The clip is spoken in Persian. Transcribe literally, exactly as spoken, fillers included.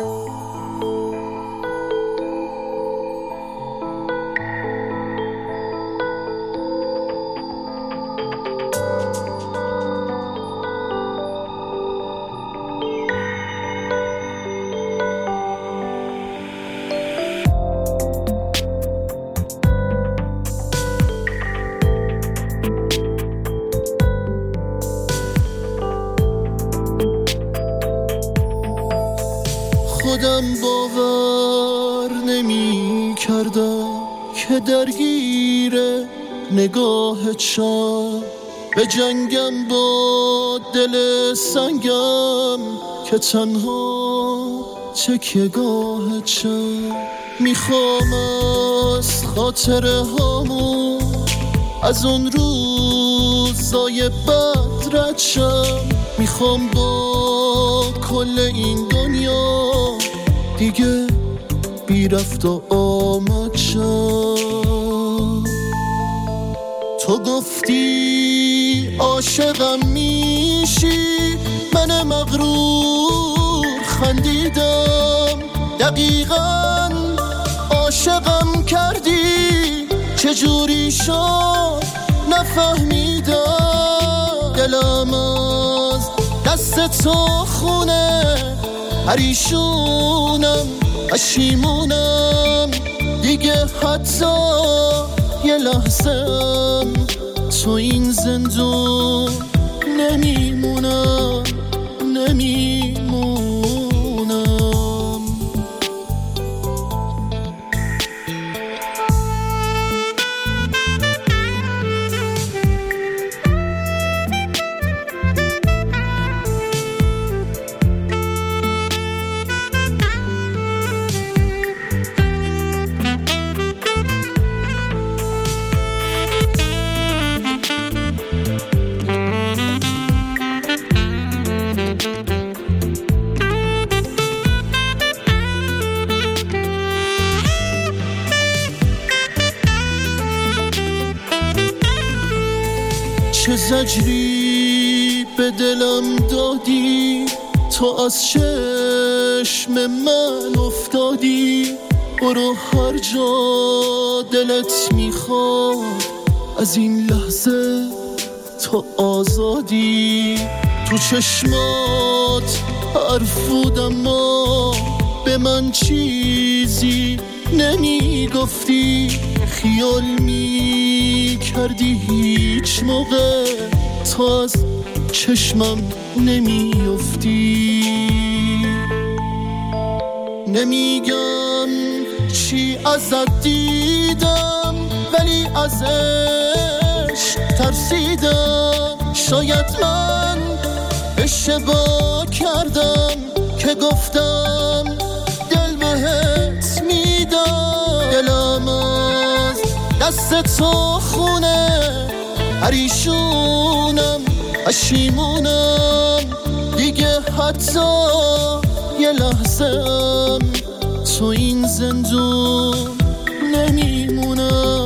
خودم باور نمی کردم که درگیر نگاه چم به جنگم با دل سنگم که تنها تکیه گاه چم میخوام از خاطره هامون از اون روزای بد رد شم میخوام با کل این دنیا دیگه بی رفت و آمد شم تو گفتی عاشقم میشی من مغرور خندیدم دقیقاً عاشقم کردی چجوری شد نفهمیدم دلم از دست تو خونه پریشونم پشیمونم دیگه حتی یه لحظه‌ام تو این زندون نمیمونم نمیمونم چه زجری به دلم دادی تو از چشم من افتادی برو هر جا دلت میخواد از این لحظه تو آزادی تو چشمات حرفودم ما به من چیزی نمیگفتی خیال میکردی هیچ موقع تو از چشمم نمیافتی نمیگم چی ازت دیدم ولی ازش ترسیدم شاید من اشتباه کردم که گفتم دل بهت میدم دلم از دست تو خونه پریشونم پشیمونم دیگه حتی یه لحظه‌ام تو این زندون نمیمونم